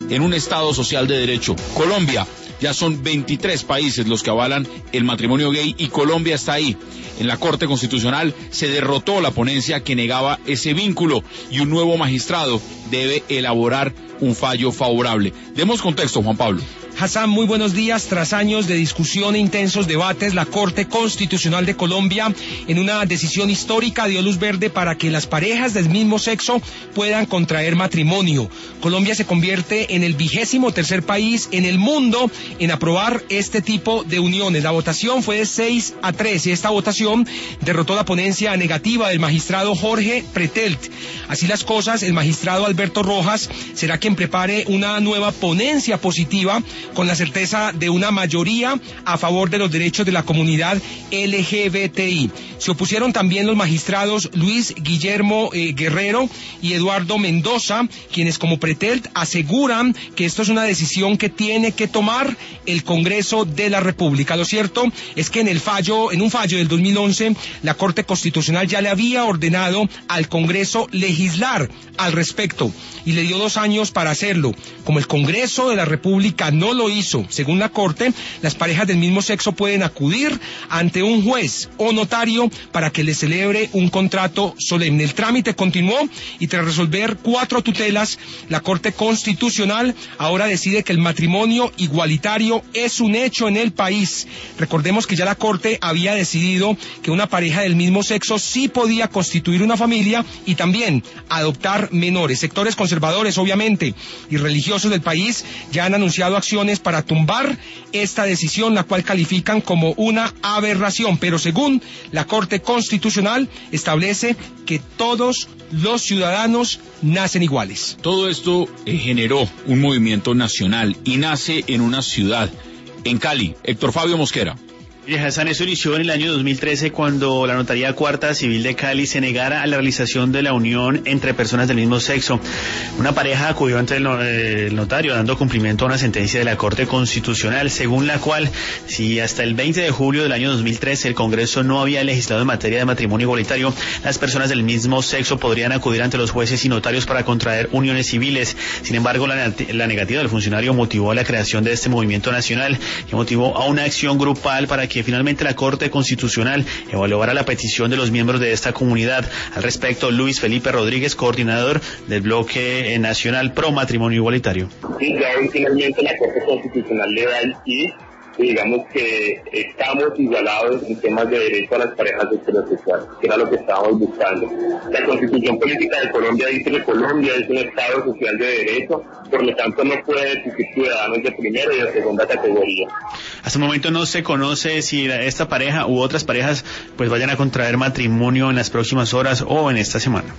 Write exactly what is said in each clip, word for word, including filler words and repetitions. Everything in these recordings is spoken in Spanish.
en un Estado social de derecho. Colombia, ya son veintitrés países los que avalan el matrimonio gay y Colombia está ahí. En la Corte Constitucional se derrotó la ponencia que negaba ese vínculo y un nuevo magistrado debe elaborar un fallo favorable. Demos contexto, Juan Pablo. Hassan, muy buenos días. Tras años de discusión e intensos debates, la Corte Constitucional de Colombia, en una decisión histórica, dio luz verde para que las parejas del mismo sexo puedan contraer matrimonio. Colombia se convierte en el vigésimo tercer país en el mundo en aprobar este tipo de uniones. La votación fue de seis a tres y esta votación derrotó la ponencia negativa del magistrado Jorge Pretelt. Así las cosas, el magistrado Alberto Rojas será quien prepare una nueva ponencia positiva con la certeza de una mayoría a favor de los derechos de la comunidad L G B T I. Se opusieron también los magistrados Luis Guillermo eh, Guerrero y Eduardo Mendoza, quienes como Pretelt aseguran que esto es una decisión que tiene que tomar el Congreso de la República. Lo cierto es que en el fallo, en un fallo del dos mil once, la Corte Constitucional ya le había ordenado al Congreso legislar al respecto y le dio dos años para hacerlo. Como el Congreso de la República no lo hizo, según la Corte, las parejas del mismo sexo pueden acudir ante un juez o notario para que les celebre un contrato solemne. El trámite continuó y tras resolver cuatro tutelas, la Corte Constitucional ahora decide que el matrimonio igualitario es un hecho en el país. Recordemos que ya la Corte había decidido que una pareja del mismo sexo sí podía constituir una familia y también adoptar menores. Sectores conservadores, obviamente, y religiosos del país ya han anunciado acciones para tumbar esta decisión, la cual califican como una aberración, pero según la Corte Constitucional establece que todos los ciudadanos nacen iguales. Todo esto eh, generó un movimiento nacional y nace en una ciudad, en Cali. Héctor Fabio Mosquera. Hassan, eso inició en el año dos mil trece cuando la Notaría Cuarta Civil de Cali se negara a la realización de la unión entre personas del mismo sexo. Una pareja acudió ante el, el notario dando cumplimiento a una sentencia de la Corte Constitucional, según la cual, si hasta el veinte de julio del año dos mil trece el Congreso no había legislado en materia de matrimonio igualitario, las personas del mismo sexo podrían acudir ante los jueces y notarios para contraer uniones civiles. Sin embargo, la, la negativa del funcionario motivó la creación de este movimiento nacional, que motivó a una acción grupal para que que finalmente la Corte Constitucional evaluara la petición de los miembros de esta comunidad. Al respecto, Luis Felipe Rodríguez, coordinador del bloque nacional pro matrimonio igualitario. Sí, ya hoy finalmente la Corte Constitucional le da el sí, digamos que estamos igualados en temas de derecho a las parejas heterosexuales, que era lo que estábamos buscando. La Constitución Política de Colombia dice que Colombia es un Estado social de derecho, por lo tanto no puede existir ciudadanos de primera y de segunda categoría. Hasta el momento no se conoce si esta pareja u otras parejas pues vayan a contraer matrimonio en las próximas horas o en esta semana.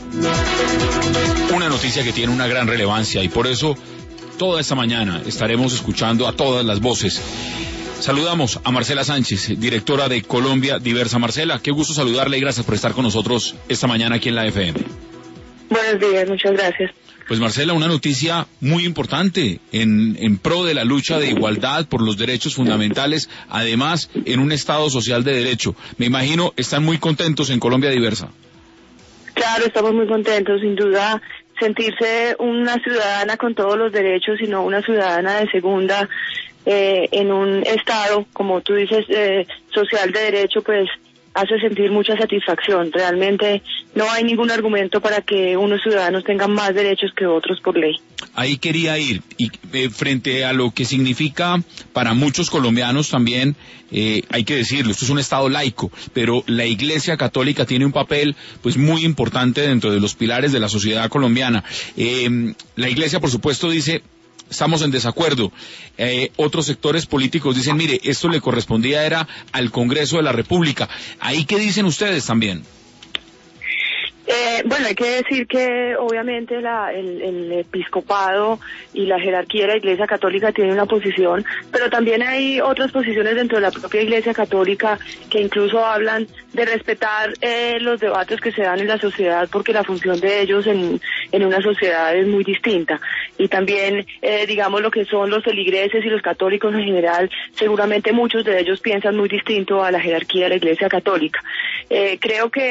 Una noticia que tiene una gran relevancia y por eso toda esta mañana estaremos escuchando a todas las voces. Saludamos a Marcela Sánchez, directora de Colombia Diversa. Marcela, qué gusto saludarle y gracias por estar con nosotros esta mañana aquí en la F M. Buenos días, muchas gracias. Pues Marcela, una noticia muy importante en, en pro de la lucha de igualdad por los derechos fundamentales, además en un Estado social de derecho. Me imagino están muy contentos en Colombia Diversa. Claro, estamos muy contentos, sin duda. Sentirse una ciudadana con todos los derechos y no una ciudadana de segunda eh, en un estado, como tú dices, eh, social de derecho, pues hace sentir mucha satisfacción. Realmente no hay ningún argumento para que unos ciudadanos tengan más derechos que otros por ley. Ahí quería ir, y eh, frente a lo que significa para muchos colombianos también, eh, hay que decirlo, esto es un Estado laico, pero la Iglesia Católica tiene un papel pues muy importante dentro de los pilares de la sociedad colombiana. Eh, la Iglesia, por supuesto, dice: estamos en desacuerdo. Eh, otros sectores políticos dicen: mire, esto le correspondía era al Congreso de la República. ¿Ahí qué dicen ustedes también? Eh, bueno, hay que decir que obviamente la, el, el episcopado y la jerarquía de la Iglesia Católica tienen una posición, pero también hay otras posiciones dentro de la propia Iglesia Católica que incluso hablan de respetar eh, los debates que se dan en la sociedad, porque la función de ellos en, en una sociedad es muy distinta. Y también, eh, digamos, lo que son los feligreses y los católicos en general, seguramente muchos de ellos piensan muy distinto a la jerarquía de la Iglesia Católica. Eh, creo que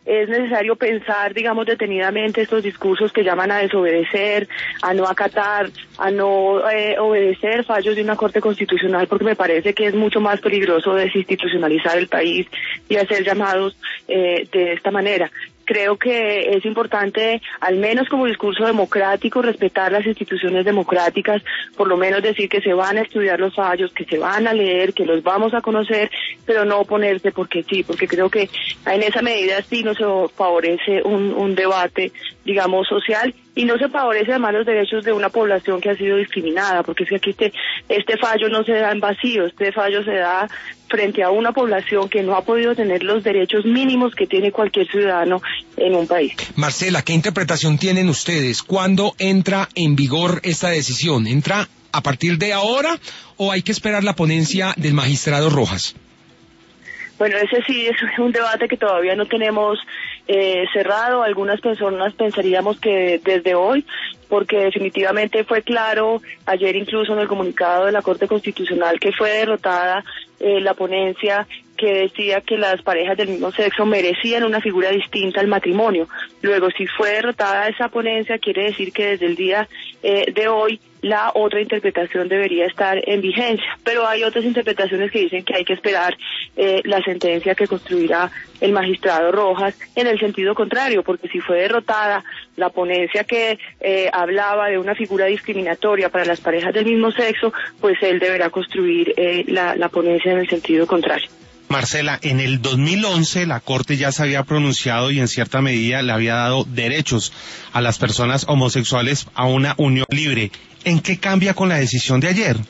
es necesario pensar, digamos, detenidamente estos discursos que llaman a desobedecer, a no acatar, a no eh, obedecer fallos de una Corte Constitucional, porque me parece que es mucho más peligroso desinstitucionalizar el país y hacer llamados eh, de esta manera. Creo que es importante, al menos como discurso democrático, respetar las instituciones democráticas, por lo menos decir que se van a estudiar los fallos, que se van a leer, que los vamos a conocer, pero no oponerse porque sí, porque creo que en esa medida sí no se favorece un, un debate, digamos, social, y no se favorece además los derechos de una población que ha sido discriminada, porque es que aquí este, este fallo no se da en vacío, este fallo se da frente a una población que no ha podido tener los derechos mínimos que tiene cualquier ciudadano en un país. Marcela, ¿qué interpretación tienen ustedes? ¿Cuándo entra en vigor esta decisión? ¿Entra a partir de ahora o hay que esperar la ponencia del magistrado Rojas? Bueno, ese sí es un debate que todavía no tenemos eh, cerrado. Algunas personas pensaríamos que desde hoy, porque definitivamente fue claro ayer incluso en el comunicado de la Corte Constitucional que fue derrotada eh, la ponencia que decía que las parejas del mismo sexo merecían una figura distinta al matrimonio. Luego, si fue derrotada esa ponencia, quiere decir que desde el día eh, de hoy la otra interpretación debería estar en vigencia. Pero hay otras interpretaciones que dicen que hay que esperar eh, la sentencia que construirá el magistrado Rojas en el sentido contrario, porque si fue derrotada la ponencia que eh, hablaba de una figura discriminatoria para las parejas del mismo sexo, pues él deberá construir eh, la, la ponencia en el sentido contrario. Marcela, en el dos mil once la Corte ya se había pronunciado y en cierta medida le había dado derechos a las personas homosexuales a una unión libre. ¿En qué cambia con la decisión de ayer?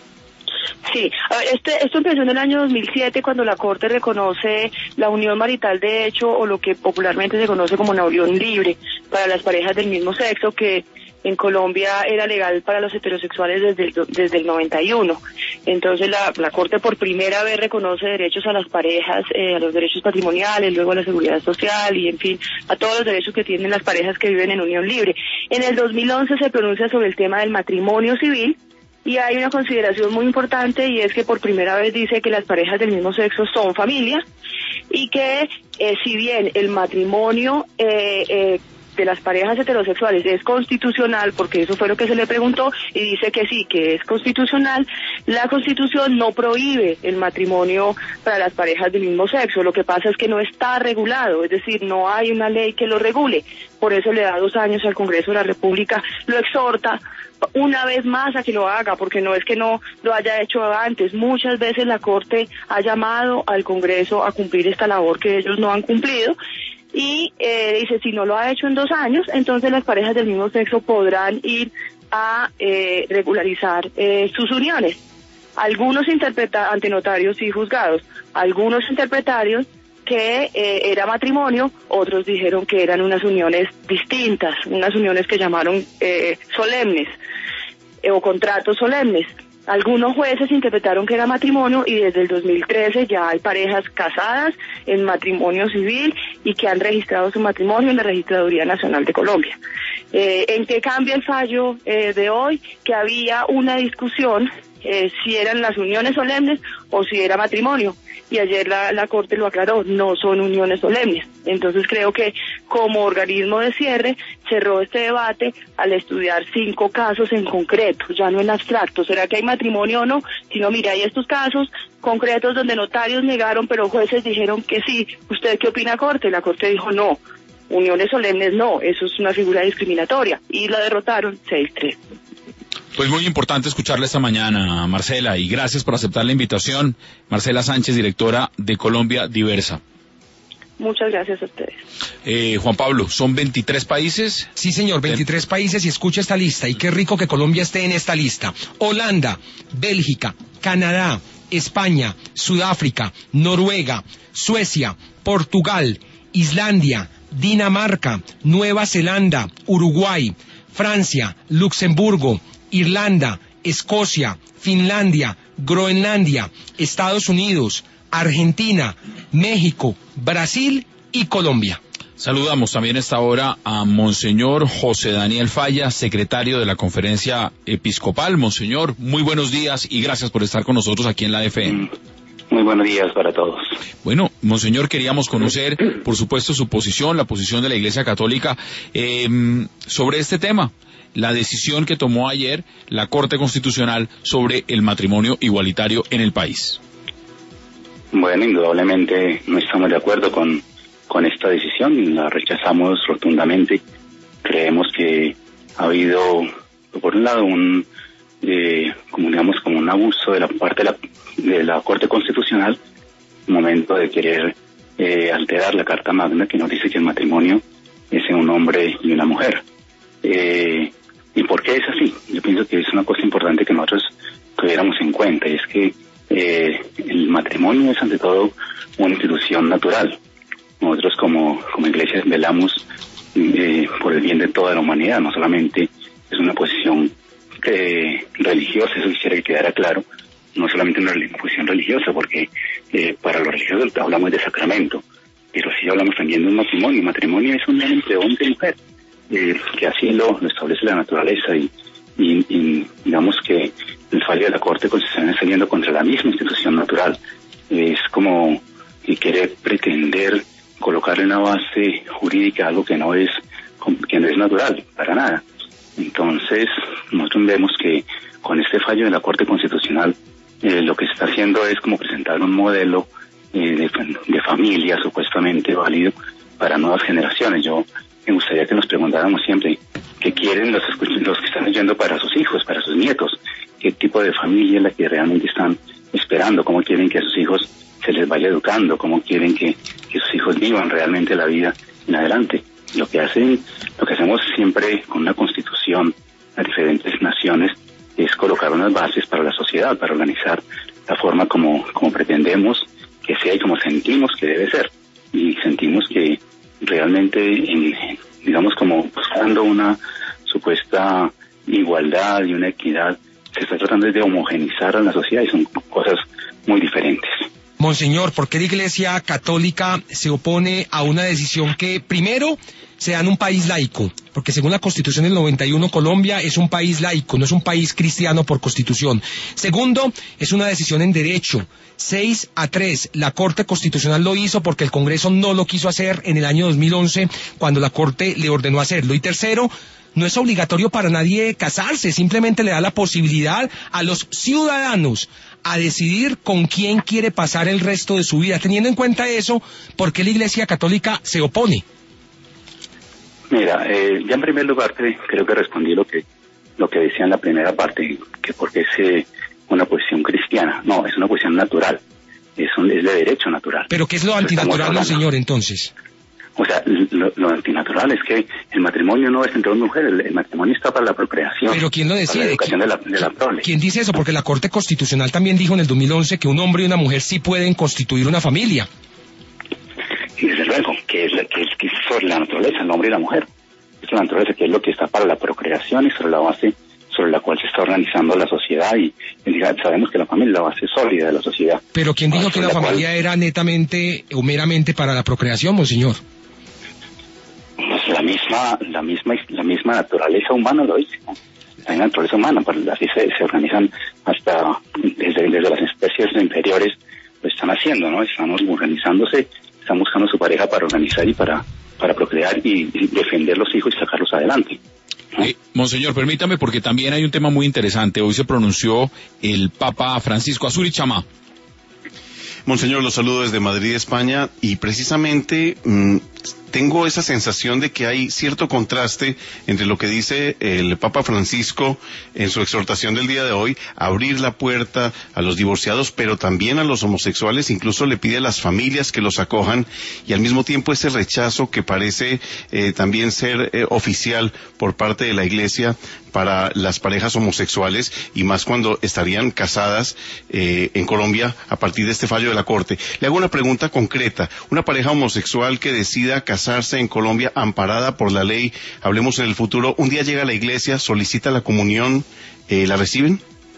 Sí, este, esto empezó en el año dos mil siete cuando la Corte reconoce la unión marital de hecho o lo que popularmente se conoce como una unión libre para las parejas del mismo sexo, que en Colombia era legal para los heterosexuales desde el, desde el noventa y uno. Entonces la, la Corte por primera vez reconoce derechos a las parejas, eh, a los derechos patrimoniales, luego a la seguridad social y en fin, a todos los derechos que tienen las parejas que viven en unión libre. En el dos mil once se pronuncia sobre el tema del matrimonio civil y hay una consideración muy importante y es que por primera vez dice que las parejas del mismo sexo son familia y que eh, si bien el matrimonio eh, eh, de las parejas heterosexuales es constitucional, porque eso fue lo que se le preguntó, y dice que sí, que es constitucional, la Constitución no prohíbe el matrimonio para las parejas del mismo sexo, lo que pasa es que no está regulado, es decir, no hay una ley que lo regule, por eso le da dos años al Congreso de la República, lo exhorta una vez más a que lo haga, porque no es que no lo haya hecho antes, muchas veces la Corte ha llamado al Congreso a cumplir esta labor que ellos no han cumplido, y eh, dice, si no lo ha hecho en dos años, entonces las parejas del mismo sexo podrán ir a eh, regularizar eh, sus uniones. Algunos interpretan ante notarios y juzgados, algunos interpretaron que eh, era matrimonio, otros dijeron que eran unas uniones distintas, unas uniones que llamaron eh, solemnes eh, o contratos solemnes. Algunos jueces interpretaron que era matrimonio y desde el dos mil trece ya hay parejas casadas en matrimonio civil y que han registrado su matrimonio en la Registraduría Nacional de Colombia. Eh, ¿En qué cambia el fallo eh, de hoy? Que había una discusión eh, si eran las uniones solemnes o si era matrimonio. Y ayer la, la Corte lo aclaró, no son uniones solemnes. Entonces creo que como organismo de cierre cerró este debate al estudiar cinco casos en concreto, ya no en abstracto. ¿Será que hay matrimonio o no? Sino, mira, hay estos casos concretos donde notarios negaron, pero jueces dijeron que sí. ¿Usted qué opina, Corte? La Corte dijo no. Uniones solemnes no, eso es una figura discriminatoria. Y la derrotaron seis tres. Pues muy importante escucharla esta mañana, Marcela, y gracias por aceptar la invitación. Marcela Sánchez, directora de Colombia Diversa. Muchas gracias a ustedes. Eh, Juan Pablo, ¿son veintitrés países? Sí, señor, veintitrés países y escucha esta lista. Y qué rico que Colombia esté en esta lista. Holanda, Bélgica, Canadá, España, Sudáfrica, Noruega, Suecia, Portugal, Islandia, Dinamarca, Nueva Zelanda, Uruguay, Francia, Luxemburgo, Irlanda, Escocia, Finlandia, Groenlandia, Estados Unidos, Argentina, México, Brasil y Colombia. Saludamos también a esta hora a Monseñor José Daniel Falla, secretario de la Conferencia Episcopal. Monseñor, muy buenos días y gracias por estar con nosotros aquí en la F M. Muy buenos días para todos. Bueno, monseñor, queríamos conocer, por supuesto, su posición, la posición de la Iglesia Católica eh, sobre este tema, la decisión que tomó ayer la Corte Constitucional sobre el matrimonio igualitario en el país. Bueno, indudablemente no estamos de acuerdo con, con esta decisión, la rechazamos rotundamente. Creemos que ha habido, por un lado, un eh, como digamos como un abuso de la parte de la, de la Corte Constitucional, un momento de querer eh, alterar la Carta Magna que nos dice que el matrimonio es un hombre y una mujer. Eh, ¿Y por qué es así? Yo pienso que es una cosa importante que nosotros tuviéramos en cuenta, y es que eh, el matrimonio es ante todo una institución natural. Nosotros como, como iglesia velamos eh, por el bien de toda la humanidad, no solamente es una posición eh, religiosa, eso quisiera que quedara claro, no solamente una posición religiosa, porque eh, para los religiosos hablamos de sacramento, pero sí hablamos también de un matrimonio. El matrimonio es un entre hombre y mujer, eh, que así lo, lo establece la naturaleza, y, y, y digamos que el fallo de la Corte Constitucional está saliendo contra la misma institución natural. Es como que quiere pretender colocarle una base jurídica a algo que no es que no es natural, para nada. Entonces, nosotros vemos que con este fallo de la Corte Constitucional, eh, lo que se está haciendo es como presentar un modelo eh, de, de familia supuestamente válido para nuevas generaciones. Yo me gustaría que nos preguntáramos siempre qué quieren los, los que están oyendo para sus hijos, para sus nietos, qué tipo de familia es la que realmente están esperando, cómo quieren que a sus hijos se les vaya educando, cómo quieren que, que sus hijos vivan realmente la vida en adelante. Lo que hacen, lo que hacemos siempre con una constitución a diferentes naciones es colocar unas bases para la sociedad, para organizar la forma como, como pretendemos que sea y como sentimos que debe ser. Y sentimos que realmente, en, digamos, como buscando una supuesta igualdad y una equidad, se está tratando de homogenizar a la sociedad, y son cosas muy diferentes. Monseñor, ¿por qué la Iglesia Católica se opone a una decisión que, primero, se da en un país laico? Porque según la Constitución del noventa y uno, Colombia es un país laico, no es un país cristiano por Constitución. Segundo, es una decisión en derecho. seis a tres, la Corte Constitucional lo hizo porque el Congreso no lo quiso hacer en el año dos mil once, cuando la Corte le ordenó hacerlo. Y tercero, no es obligatorio para nadie casarse, simplemente le da la posibilidad a los ciudadanos a decidir con quién quiere pasar el resto de su vida. Teniendo en cuenta eso, ¿por qué la Iglesia Católica se opone? Mira, eh, ya en primer lugar creo que respondí lo que lo que decía en la primera parte, que porque es eh, una posición cristiana. No, es una posición natural, es, un, es de derecho natural. ¿Pero qué es lo antinatural, no, señor, entonces? O sea, lo, lo antinatural es que el matrimonio no es entre hombre y mujer, el, el matrimonio está para la procreación. ¿Pero quién lo decide? Para la educación de la, de la prole. ¿Quién dice eso? Porque la Corte Constitucional también dijo en el dos mil once que un hombre y una mujer sí pueden constituir una familia. Y desde luego, que es, que es, que es sobre la naturaleza, el hombre y la mujer. Es la naturaleza, que es lo que está para la procreación y sobre la base sobre la cual se está organizando la sociedad, y, y sabemos que la familia es la base sólida de la sociedad. ¿Pero quién dijo que la, la familia cual... era netamente o meramente para la procreación, monseñor? Pues la misma, la misma, la misma naturaleza humana lo dice, ¿no? La naturaleza humana, pues así se, se organizan hasta desde, desde las especies inferiores, lo están haciendo, ¿no? Están organizándose, están buscando su pareja para organizar y para, para procrear y, y defender los hijos y sacarlos adelante. ¿No? Eh, monseñor, permítame, porque también hay un tema muy interesante. Hoy se pronunció el Papa Francisco. Azuri Chamá. Monseñor, los saludo desde Madrid, España, y precisamente mmm, tengo esa sensación de que hay cierto contraste entre lo que dice el Papa Francisco en su exhortación del día de hoy, abrir la puerta a los divorciados, pero también a los homosexuales, incluso le pide a las familias que los acojan, y al mismo tiempo ese rechazo que parece eh, también ser eh, oficial por parte de la Iglesia para las parejas homosexuales, y más cuando estarían casadas eh, en Colombia a partir de este fallo de la Corte. Le hago una pregunta concreta. Una pareja homosexual que decida casarse en Colombia amparada por la ley, hablemos en el futuro, un día llega a la iglesia, solicita la comunión, eh, ¿la reciben?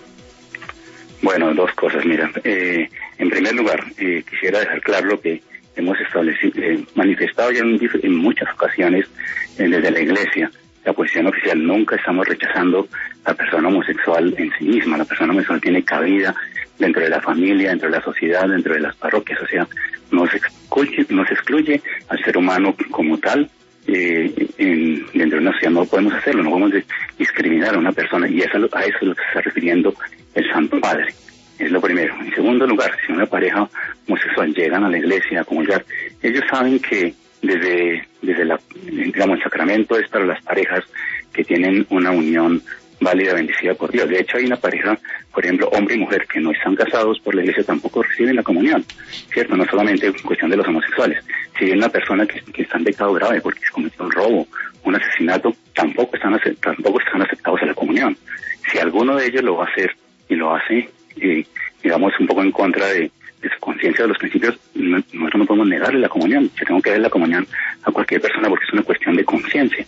Bueno, dos cosas, mira. Eh, en primer lugar, eh, quisiera dejar claro lo que hemos establecido, eh, manifestado ya en, en muchas ocasiones eh, desde la iglesia. La posición oficial, nunca estamos rechazando la persona homosexual en sí misma. La persona homosexual tiene cabida dentro de la familia, dentro de la sociedad, dentro de las parroquias. O sea, no se excluye, no se excluye al ser humano como tal. Eh, en, dentro de una sociedad no podemos hacerlo, no podemos discriminar a una persona, y eso, a eso es lo que se está refiriendo el Santo Padre. Es lo primero. En segundo lugar, si una pareja homosexual llegan a la iglesia a comulgar, ellos saben que desde, desde la, digamos, el sacramento es para las parejas que tienen una unión válida, bendecida por Dios. De hecho, hay una pareja, por ejemplo, hombre y mujer, que no están casados por la iglesia, tampoco reciben la comunión, ¿cierto? No solamente en cuestión de los homosexuales. Si hay una persona que, que está en pecado grave porque se cometió un robo, un asesinato, tampoco están, tampoco están aceptados a la comunión. Si alguno de ellos lo va a hacer y lo hace, eh, digamos, un poco en contra de, de su conciencia, de los principios, no, nosotros no podemos negarle la comunión. Se tengo que dar la comunión a cualquier persona porque es una cuestión de conciencia.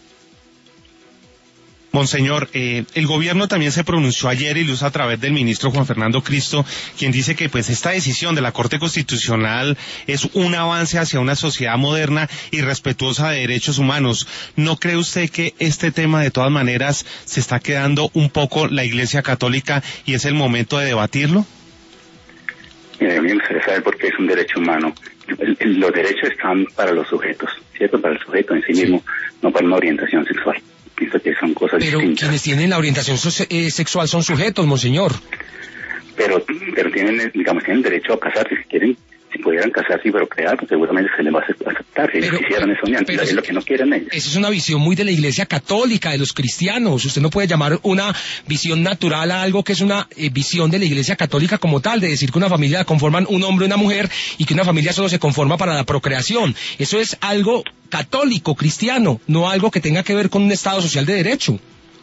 Monseñor, eh, el gobierno también se pronunció ayer y lo hizo a través del ministro Juan Fernando Cristo, quien dice que pues esta decisión de la Corte Constitucional es un avance hacia una sociedad moderna y respetuosa de derechos humanos. ¿No cree usted que este tema de todas maneras se está quedando un poco la Iglesia Católica y es el momento de debatirlo? Mira, a mí me gustaría saber por qué es un derecho humano. El, el, los derechos están para los sujetos, ¿cierto? Para el sujeto en sí mismo, no para una orientación sexual. Pienso que son cosas Pero distintas. quienes tienen la orientación so eh, sexual son sujetos, monseñor. Pero, pero tienen, digamos, tienen derecho a casarse si quieren. Si pudieran casarse y procrear, pues seguramente se les va a aceptar. Si ellos quisieran esa unión, es lo que no quieren ellos. Esa es una visión muy de la Iglesia Católica, de los cristianos. Usted no puede llamar una visión natural a algo que es una eh, visión de la Iglesia Católica como tal, de decir que una familia la conforman un hombre y una mujer y que una familia solo se conforma para la procreación. Eso es algo católico, cristiano, no algo que tenga que ver con un Estado social de derecho.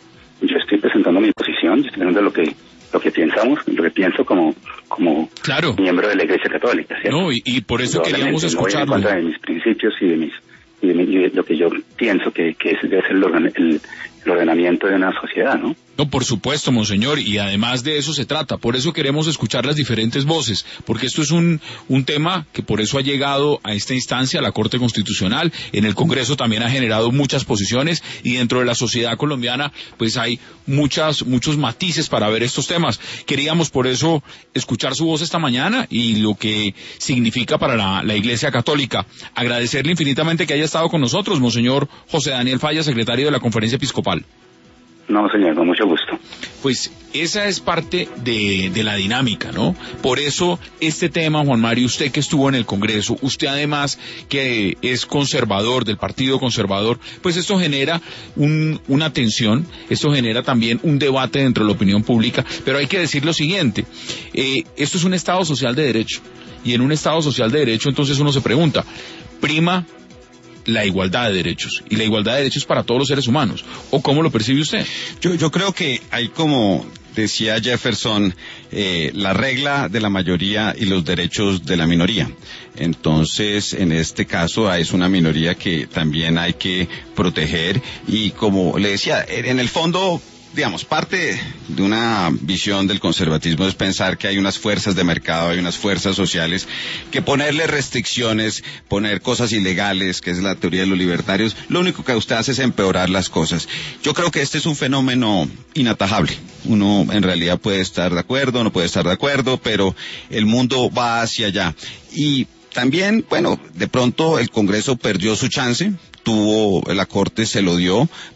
Yo estoy presentando mi posición, estoy presentando lo que lo que pensamos, lo que pienso como como claro. miembro de la Iglesia Católica, ¿cierto? No, y, y por eso queríamos escucharlo. No voy en contra de mis principios y de mis y de, mi, y de lo que yo pienso que, que es, debe ser el, orden, el, el ordenamiento de una sociedad, ¿no? No, por supuesto, monseñor, y además de eso se trata. Por eso queremos escuchar las diferentes voces, porque esto es un, un tema que por eso ha llegado a esta instancia, a la Corte Constitucional. En el Congreso también ha generado muchas posiciones y dentro de la sociedad colombiana pues hay muchas, muchos matices para ver estos temas. Queríamos por eso escuchar su voz esta mañana y lo que significa para la, la Iglesia Católica. Agradecerle infinitamente que haya estado con nosotros, monseñor José Daniel Falla, secretario de la Conferencia Episcopal. No, señor, con mucho gusto. Pues esa es parte de, de la dinámica, ¿no? Por eso este tema, Juan Mario, usted que estuvo en el Congreso, usted además que es conservador, del Partido Conservador, pues esto genera un, una tensión, esto genera también un debate dentro de la opinión pública, pero hay que decir lo siguiente, eh, esto es un Estado social de derecho, y en un Estado social de derecho entonces uno se pregunta, prima la igualdad de derechos, y la igualdad de derechos para todos los seres humanos, ¿o cómo lo percibe usted? Yo, yo creo que hay, como decía Jefferson, eh, la regla de la mayoría y los derechos de la minoría. Entonces, en este caso es una minoría que también hay que proteger, y como le decía, en el fondo, digamos, parte de una visión del conservatismo es pensar que hay unas fuerzas de mercado, hay unas fuerzas sociales, que ponerle restricciones, poner cosas ilegales, que es la teoría de los libertarios, lo único que usted hace es empeorar las cosas. Yo creo que este es un fenómeno inatajable. Uno en realidad puede estar de acuerdo, no puede estar de acuerdo, pero el mundo va hacia allá. Y también, bueno, de pronto el Congreso perdió su chance, tuvo, la Corte se lo dio,